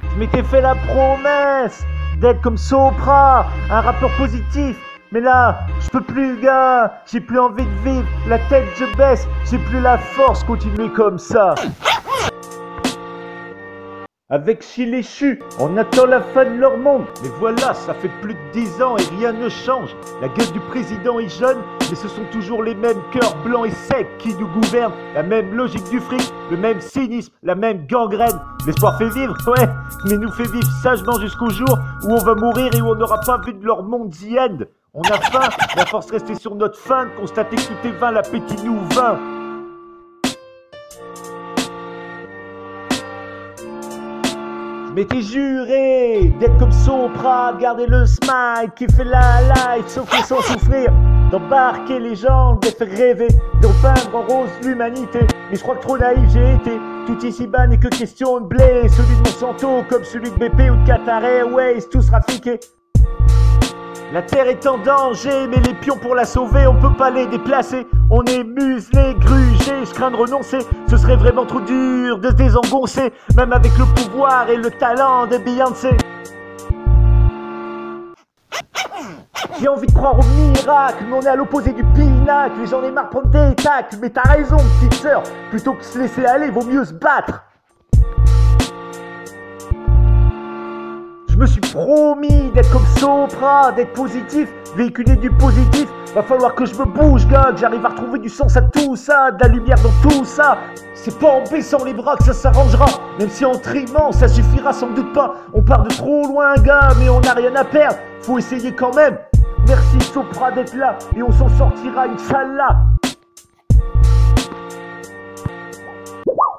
Je m'étais fait la promesse d'être comme Sopra, un rappeur positif. Mais là, je peux plus, gars. J'ai plus envie de vivre. La tête, je baisse. J'ai plus la force. Continuer comme ça. Avec Chile Chu, on attend la fin de leur monde. Mais voilà, ça fait plus de 10 ans et rien ne change. La gueule du président est jeune, mais ce sont toujours les mêmes cœurs blancs et secs qui nous gouvernent. La même logique du fric, le même cynisme, la même gangrène. L'espoir fait vivre, ouais, mais nous fait vivre sagement jusqu'au jour où on va mourir et où on n'aura pas vu de leur monde the end. On a faim, mais à force de rester sur notre faim, de constater que tout est vain, l'appétit nous vint. Je m'étais juré d'être comme Sopra, de garder le smile qui fait la life, souffrir sans souffrir, d'embarquer les gens, de les faire rêver, de peindre en rose l'humanité. Mais je crois que trop naïf j'ai été, tout ici-bas n'est que question de blé, celui de Monsanto comme celui de BP ou de Qatar Airways, tous trafiqués. La terre est en danger, mais les pions pour la sauver, on peut pas les déplacer. On est muselé, grugé, je crains de renoncer. Ce serait vraiment trop dur de se désengoncer, même avec le pouvoir et le talent de Beyoncé. J'ai envie de croire au miracle, mais on est à l'opposé du pinacle. Et j'en ai marre de prendre des tacles, mais t'as raison petite sœur. Plutôt que de se laisser aller, vaut mieux se battre. Je me suis promis d'être comme Sopra, d'être positif, véhiculer du positif. Va falloir que je me bouge, gars, que j'arrive à retrouver du sens à tout ça, de la lumière dans tout ça. C'est pas en baissant les bras que ça s'arrangera, même si en trimant ça suffira sans doute pas. On part de trop loin, gars, mais on n'a rien à perdre, faut essayer quand même. Merci Sopra d'être là, et on s'en sortira, Inch'Allah.